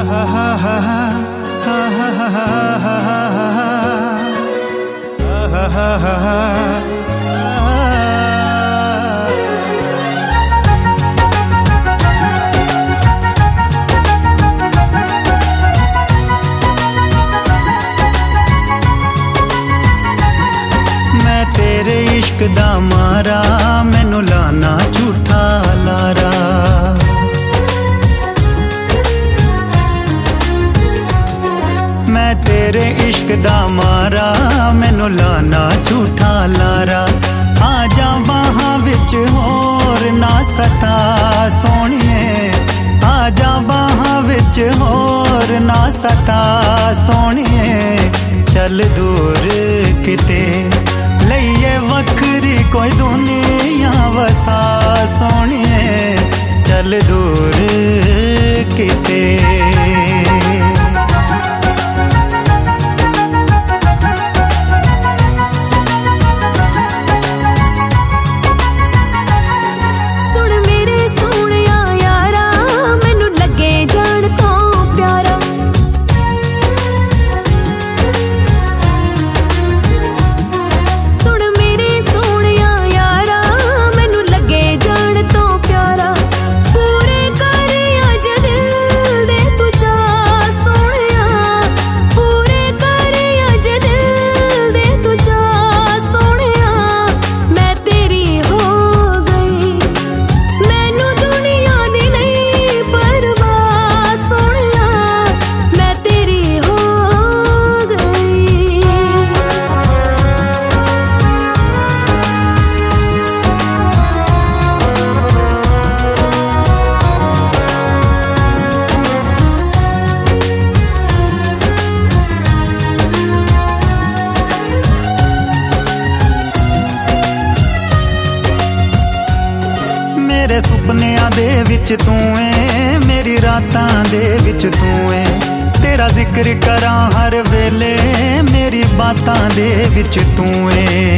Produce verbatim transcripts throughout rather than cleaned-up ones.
मैं तेरे इश्क दा मारा, मैनू लाना झूठा लारा। मैं तेरे इश्क दा मारा, मैनू लाना झूठा लारा। आजा बाहां विच होर ना सता सोहणिए, आजा बाहां विच होर ना सता सोहणिए। चल दूर किते लईए वखरी कोई दुनिया वसा सोहणिए, चल दूर किते। मेरे सुपनियां दे विच तू है, मेरी रातां दे विच तू है। तेरा जिक्र करां हर वेले, मेरी बातां दे विच तू है।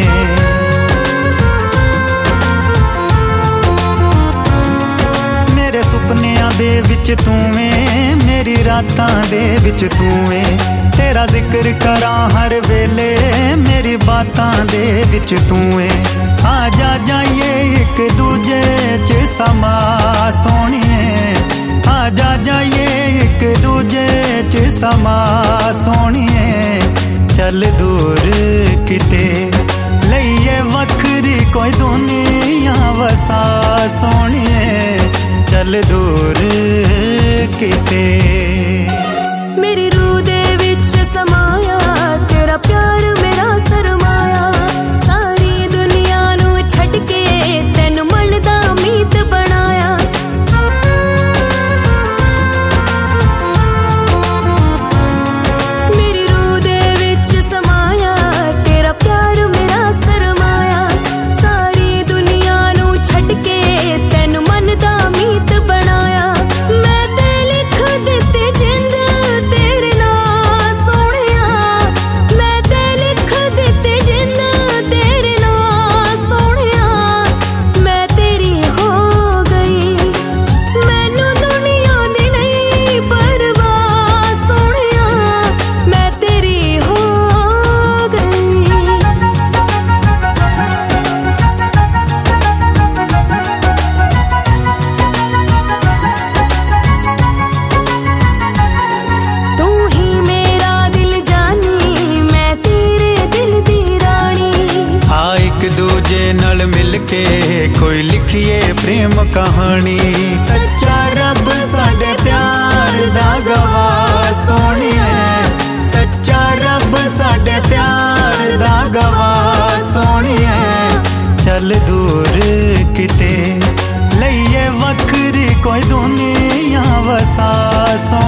मेरे सुपनियां दे विच तू है, मेरी रातां दे विच तू है। तेरा जिक्र करां हर वेले, मेरी बातां दे विच तू है। आजा जाइए एक दूजे च समा सोहणिए, आजा जाइए एक दूजे च समा सोहणिए। चल दूर किते लईए वखरी कोई दुनिया वसा सोहणिए, चल दूर किते। मेरी रूह दे विच समाया तेरा प्यार मेरा सरमाया। सारी दुनिया नू छड्ड के तैनू मन दा मीत बनाया। मेरी रूह दे विच समाया तेरा प्यार मेरा सरमाया। सारी दुनिया नू छड्ड के तैनू मन दा मीत बनाया। मैं ते लिख दित्ती जिंद तेरे नाल सोहणिया, मैं ते लिख दित्ती जिंद तेरे नाल सोहणिया। मैं तेरी हो गई, मैनू दुनिया दी नहीं परवाह सोहणिया। मैं तेरी हो गई। तू ही मेरा दिल जानी, मैं तेरे दिल दी रानी। आ एक दूजे नाल मिल के कोई लिखिए प्रेम कहानी। सच्चा रब साडे प्यार दा गवाह सोहणिए, सच्चा रब साडे प्यार दा गवाह सोहणिए। चल दूर किते लईए वखरी कोई दुनिया वसा सोहणिए।